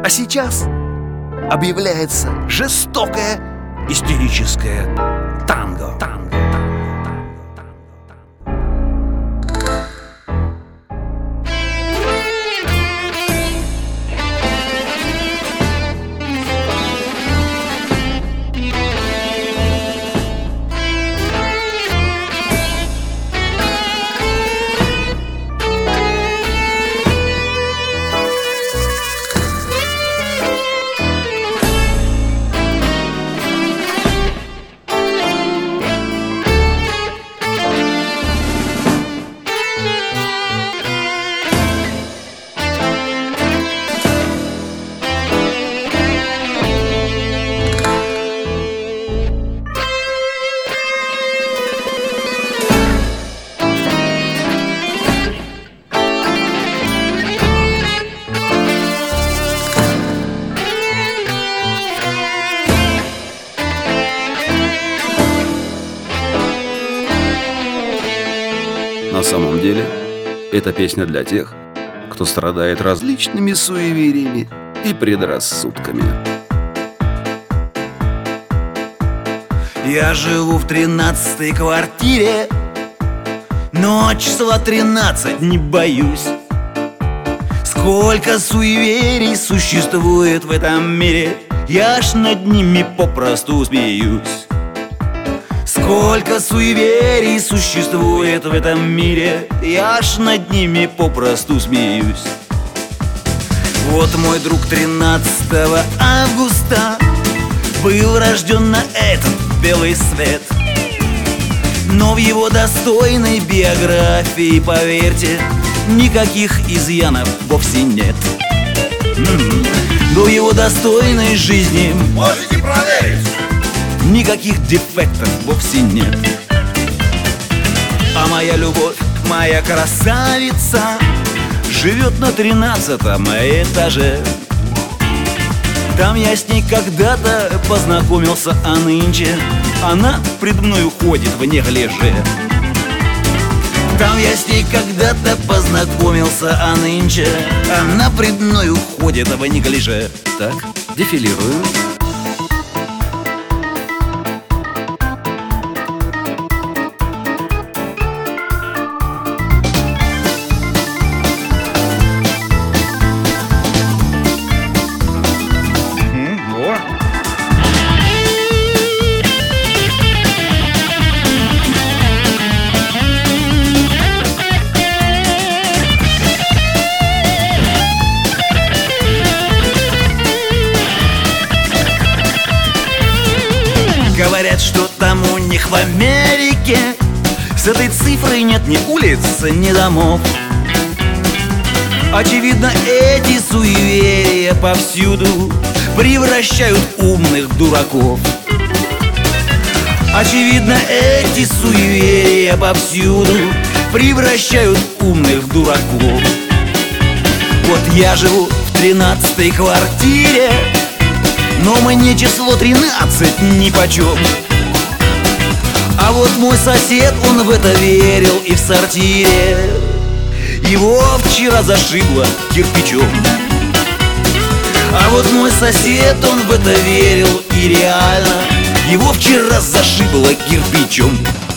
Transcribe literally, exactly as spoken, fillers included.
А сейчас объявляется жестокое истерическое танго. Танго. На самом деле, эта песня для тех, кто страдает различными суевериями и предрассудками. Я живу в тринадцатой квартире, но числа тринадцать не боюсь. Сколько суеверий существует в этом мире, я ж над ними попросту смеюсь. Сколько суеверий существует в этом мире, я ж над ними попросту смеюсь. Вот мой друг тринадцатого августа был рожден на этот белый свет, но в его достойной биографии, поверьте, никаких изъянов вовсе нет. М-м. Но в его достойной жизни Можете проверить. никаких дефектов вовсе нет. А моя любовь, моя красавица, живет на тринадцатом этаже. Там я с ней когда-то познакомился, а нынче она пред мною ходит в неглиже. Там я с ней когда-то познакомился, а нынче она пред мною ходит в неглиже. Так, дефилирую. Говорят, что там у них в Америке с этой цифрой нет ни улиц, ни домов. Очевидно, эти суеверия повсюду превращают умных в дураков. Очевидно, эти суеверия повсюду превращают умных в дураков. Вот я живу в тринадцатой квартире, но мне число тринадцать нипочем. А вот мой сосед, он в это верил и в сортире его вчера зашибло кирпичом. А вот мой сосед, он в это верил и реально его вчера зашибло кирпичом.